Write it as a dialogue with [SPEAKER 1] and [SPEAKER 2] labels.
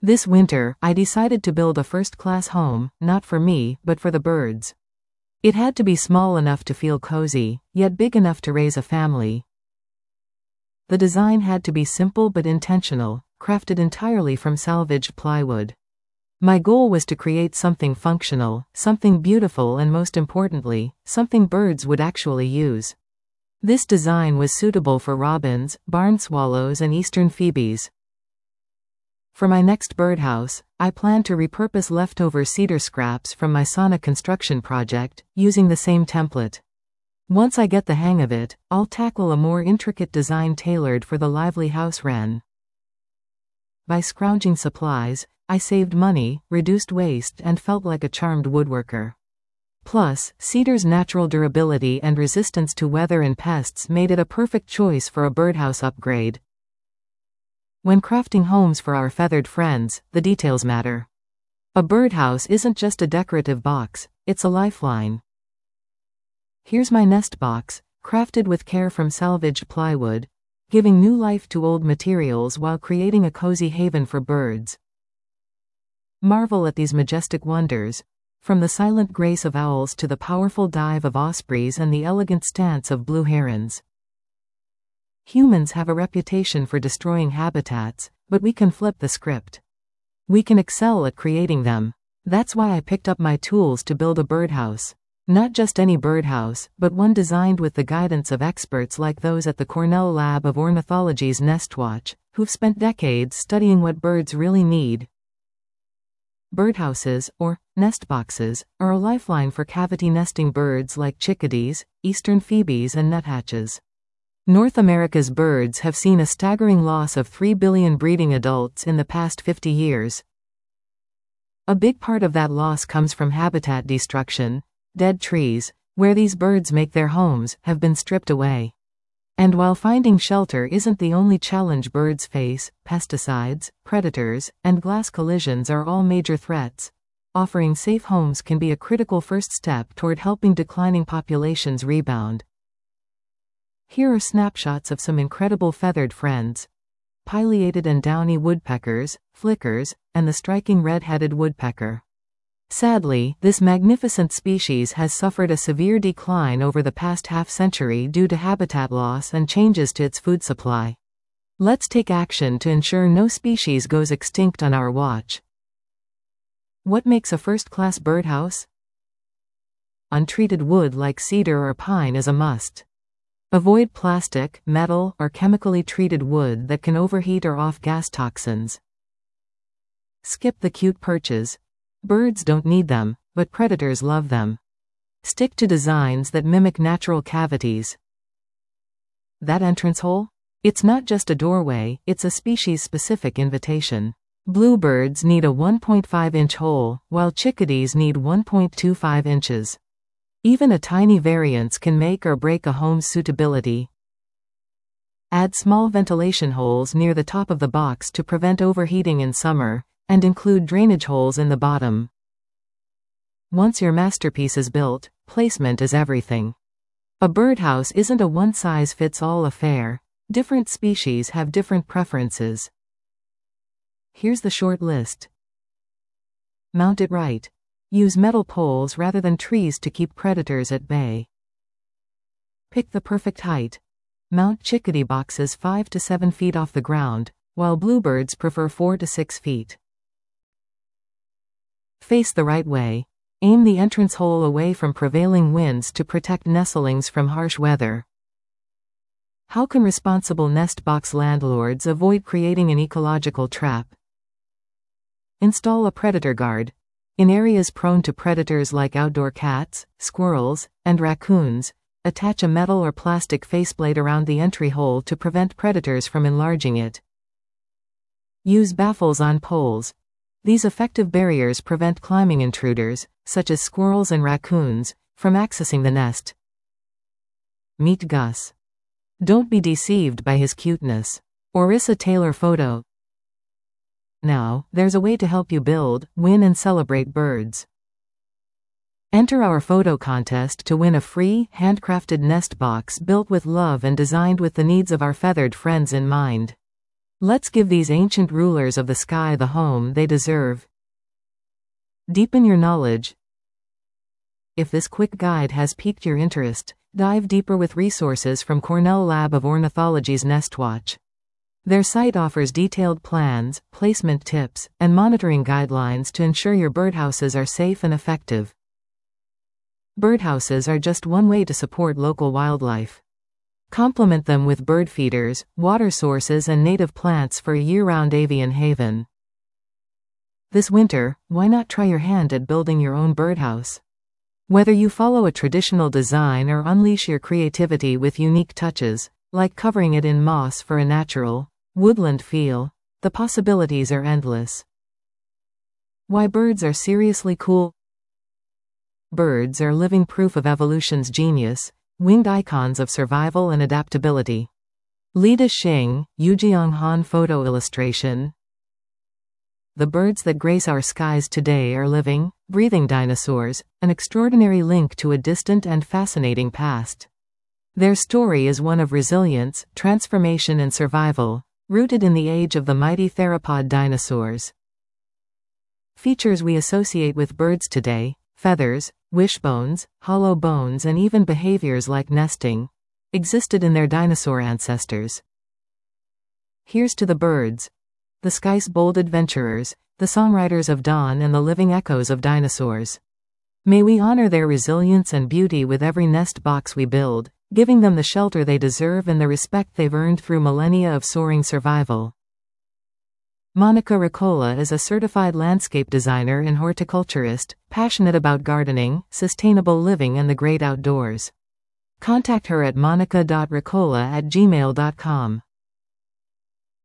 [SPEAKER 1] This winter, I decided to build a first-class home, not for me, but for the birds. It had to be small enough to feel cozy, yet big enough to raise a family. The design had to be simple but intentional, crafted entirely from salvaged plywood. My goal was to create something functional, something beautiful, and most importantly, something birds would actually use. This design was suitable for robins, barn swallows, and eastern phoebes. For my next birdhouse, I plan to repurpose leftover cedar scraps from my sauna construction project, using the same template. Once I get the hang of it, I'll tackle a more intricate design tailored for the lively house wren. By scrounging supplies, I saved money, reduced waste, and felt like a charmed woodworker. Plus, cedar's natural durability and resistance to weather and pests made it a perfect choice for a birdhouse upgrade. When crafting homes for our feathered friends, the details matter. A birdhouse isn't just a decorative box, it's a lifeline. Here's my nest box, crafted with care from salvaged plywood, giving new life to old materials while creating a cozy haven for birds. Marvel at these majestic wonders, from the silent grace of owls to the powerful dive of ospreys and the elegant stance of blue herons. Humans have a reputation for destroying habitats, but we can flip the script. We can excel at creating them. That's why I picked up my tools to build a birdhouse. Not just any birdhouse, but one designed with the guidance of experts like those at the Cornell Lab of Ornithology's Nestwatch, who've spent decades studying what birds really need. Birdhouses, or nest boxes, are a lifeline for cavity nesting birds like chickadees, eastern phoebes, and nuthatches. North America's birds have seen a staggering loss of 3 billion breeding adults in the past 50 years. A big part of that loss comes from habitat destruction. Dead trees, where these birds make their homes, have been stripped away. And while finding shelter isn't the only challenge birds face, pesticides, predators, and glass collisions are all major threats. Offering safe homes can be a critical first step toward helping declining populations rebound. Here are snapshots of some incredible feathered friends: pileated and downy woodpeckers, flickers, and the striking red-headed woodpecker. Sadly, this magnificent species has suffered a severe decline over the past half-century due to habitat loss and changes to its food supply. Let's take action to ensure no species goes extinct on our watch. What makes a first-class birdhouse? Untreated wood like cedar or pine is a must. Avoid plastic, metal, or chemically treated wood that can overheat or off-gas toxins. Skip the cute perches. Birds don't need them, but predators love them. Stick to designs that mimic natural cavities. That entrance hole? It's not just a doorway, it's a species-specific invitation. Bluebirds need a 1.5-inch hole, while chickadees need 1.25 inches. Even a tiny variance can make or break a home's suitability. Add small ventilation holes near the top of the box to prevent overheating in summer, and include drainage holes in the bottom. Once your masterpiece is built, placement is everything. A birdhouse isn't a one-size-fits-all affair. Different species have different preferences. Here's the short list. Mount it right. Use metal poles rather than trees to keep predators at bay. Pick the perfect height. Mount chickadee boxes 5 to 7 feet off the ground, while bluebirds prefer 4 to 6 feet. Face the right way. Aim the entrance hole away from prevailing winds to protect nestlings from harsh weather. How can responsible nest box landlords avoid creating an ecological trap? Install a predator guard. In areas prone to predators like outdoor cats, squirrels, and raccoons, attach a metal or plastic faceplate around the entry hole to prevent predators from enlarging it. Use baffles on poles. These effective barriers prevent climbing intruders, such as squirrels and raccoons, from accessing the nest. Meet Gus. Don't be deceived by his cuteness. Orissa Taylor photo. Now, there's a way to help you build, win, and celebrate birds. Enter our photo contest to win a free, handcrafted nest box built with love and designed with the needs of our feathered friends in mind. Let's give these ancient rulers of the sky the home they deserve. Deepen your knowledge. If this quick guide has piqued your interest, dive deeper with resources from Cornell Lab of Ornithology's NestWatch. Their site offers detailed plans, placement tips, and monitoring guidelines to ensure your birdhouses are safe and effective. Birdhouses are just one way to support local wildlife. Complement them with bird feeders, water sources, and native plants for a year-round avian haven. This winter, why not try your hand at building your own birdhouse? Whether you follow a traditional design or unleash your creativity with unique touches, like covering it in moss for a natural, woodland feel, the possibilities are endless. Why birds are seriously cool? Birds are living proof of evolution's genius, winged icons of survival and adaptability. Lida Xing, Yujiang Han photo illustration. The birds that grace our skies today are living, breathing dinosaurs, an extraordinary link to a distant and fascinating past. Their story is one of resilience, transformation, and survival, rooted in the age of the mighty theropod dinosaurs. Features we associate with birds today: feathers, wishbones, hollow bones, and even behaviors like nesting, existed in their dinosaur ancestors. Here's to the birds, the sky's bold adventurers, the songwriters of dawn and the living echoes of dinosaurs. May we honor their resilience and beauty with every nest box we build, giving them the shelter they deserve and the respect they've earned through millennia of soaring survival. Monica Ricola is a certified landscape designer and horticulturist, passionate about gardening, sustainable living, and the great outdoors. Contact her at monica.ricola@gmail.com.